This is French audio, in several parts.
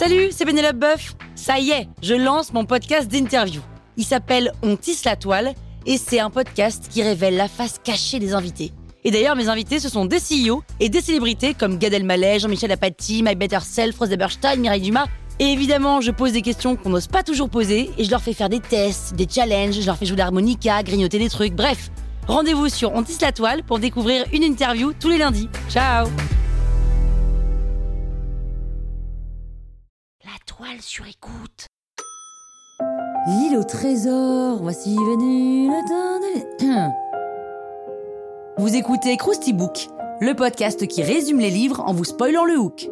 Salut, c'est Pénélope Boeuf. Ça y est, je lance mon podcast d'interview. Il s'appelle On tisse la toile et c'est un podcast qui révèle la face cachée des invités. Et d'ailleurs, mes invités, ce sont des CEO et des célébrités comme Gad Elmaleh, Jean-Michel Apathy, My Better Self, Rose Eberstein, Mireille Dumas. Et évidemment, je pose des questions qu'on n'ose pas toujours poser et je leur fais faire des tests, des challenges, je leur fais jouer de l'harmonica, grignoter des trucs, bref. Rendez-vous sur On tisse la toile pour découvrir une interview tous les lundis. Ciao! La toile sur écoute. L'île au trésor, voici venu le temps de... Vous écoutez Krusty Book, le podcast qui résume les livres en vous spoilant le hook.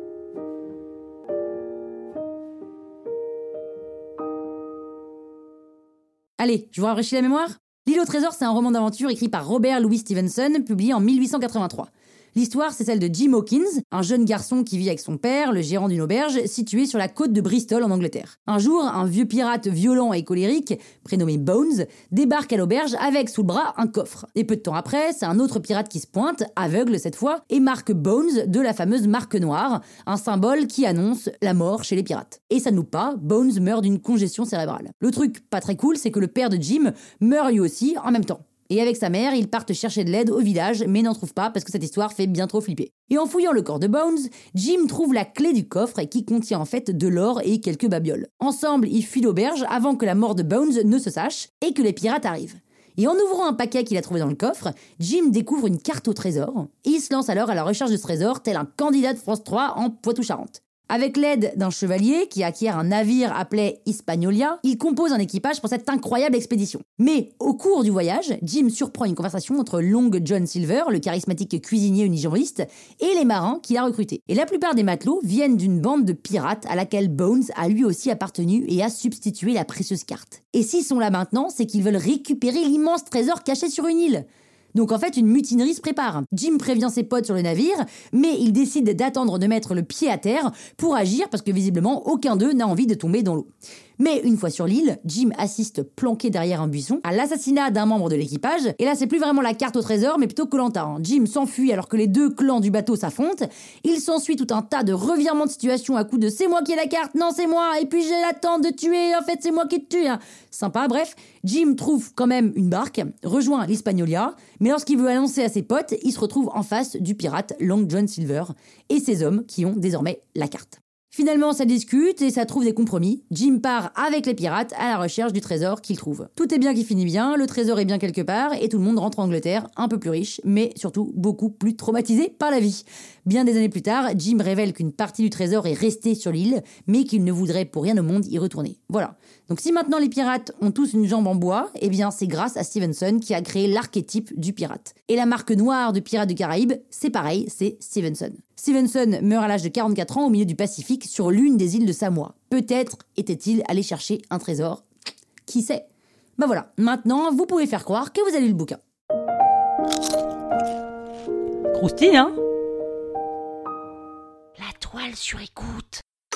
Allez, je vous rafraîchis la mémoire. L'île au trésor, c'est un roman d'aventure écrit par Robert Louis Stevenson, publié en 1883. L'histoire, c'est celle de Jim Hawkins, un jeune garçon qui vit avec son père, le gérant d'une auberge, située sur la côte de Bristol en Angleterre. Un jour, un vieux pirate violent et colérique, prénommé Bones, débarque à l'auberge avec sous le bras un coffre. Et peu de temps après, c'est un autre pirate qui se pointe, aveugle cette fois, et marque Bones de la fameuse marque noire, un symbole qui annonce la mort chez les pirates. Et ça ne loupe pas, Bones meurt d'une congestion cérébrale. Le truc pas très cool, c'est que le père de Jim meurt lui aussi en même temps. Et avec sa mère, ils partent chercher de l'aide au village, mais n'en trouvent pas parce que cette histoire fait bien trop flipper. Et en fouillant le corps de Bones, Jim trouve la clé du coffre qui contient en fait de l'or et quelques babioles. Ensemble, ils fuient l'auberge avant que la mort de Bones ne se sache et que les pirates arrivent. Et en ouvrant un paquet qu'il a trouvé dans le coffre, Jim découvre une carte au trésor et il se lance alors à la recherche de ce trésor tel un candidat de France 3 en Poitou-Charentes. Avec l'aide d'un chevalier qui acquiert un navire appelé Hispaniola, il compose un équipage pour cette incroyable expédition. Mais au cours du voyage, Jim surprend une conversation entre Long John Silver, le charismatique cuisinier unijambiste, et les marins qu'il a recrutés. Et la plupart des matelots viennent d'une bande de pirates à laquelle Bones a lui aussi appartenu et a substitué la précieuse carte. Et s'ils sont là maintenant, c'est qu'ils veulent récupérer l'immense trésor caché sur une île. Donc en fait, une mutinerie se prépare. Jim prévient ses potes sur le navire, mais il décide d'attendre de mettre le pied à terre pour agir parce que visiblement, aucun d'eux n'a envie de tomber dans l'eau. Mais une fois sur l'île, Jim assiste planqué derrière un buisson à l'assassinat d'un membre de l'équipage. Et là, c'est plus vraiment la carte au trésor, mais plutôt Koh-Lanta. Jim s'enfuit alors que les deux clans du bateau s'affrontent. Il s'ensuit tout un tas de revirements de situation à coups de « c'est moi qui ai la carte, non c'est moi, et puis j'ai la tente de tuer, en fait c'est moi qui te tue ». Sympa, bref. Jim trouve quand même une barque, rejoint l'Hispaniola, mais lorsqu'il veut annoncer à ses potes, il se retrouve en face du pirate Long John Silver et ses hommes qui ont désormais la carte. Finalement, ça discute et ça trouve des compromis. Jim part avec les pirates à la recherche du trésor qu'il trouve. Tout est bien qui finit bien, le trésor est bien quelque part et tout le monde rentre en Angleterre un peu plus riche, mais surtout beaucoup plus traumatisé par la vie. Bien des années plus tard, Jim révèle qu'une partie du trésor est restée sur l'île, mais qu'il ne voudrait pour rien au monde y retourner. Voilà. Donc si maintenant les pirates ont tous une jambe en bois, eh bien c'est grâce à Stevenson qui a créé l'archétype du pirate. Et la marque noire de Pirates du Caraïbes, c'est pareil, c'est Stevenson. Stevenson meurt à l'âge de 44 ans au milieu du Pacifique sur l'une des îles de Samoa. Peut-être était-il allé chercher un trésor. Qui sait ? Ben voilà, maintenant vous pouvez faire croire que vous avez lu le bouquin. Croustille, hein ? La toile sur écoute.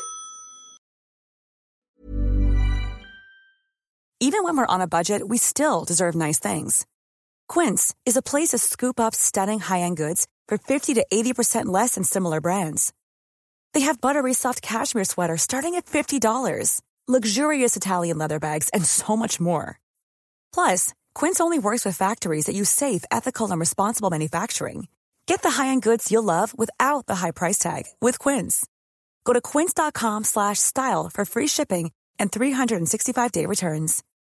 Even when we're on a budget, we still deserve nice things. Quince is a place to scoop up stunning high-end goods for 50 to 80% less than similar brands. They have buttery soft cashmere sweaters starting at $50, luxurious Italian leather bags, and so much more. Plus, Quince only works with factories that use safe, ethical, and responsible manufacturing. Get the high-end goods you'll love without the high price tag with Quince. Go to quince.com/style for free shipping and 365-day returns.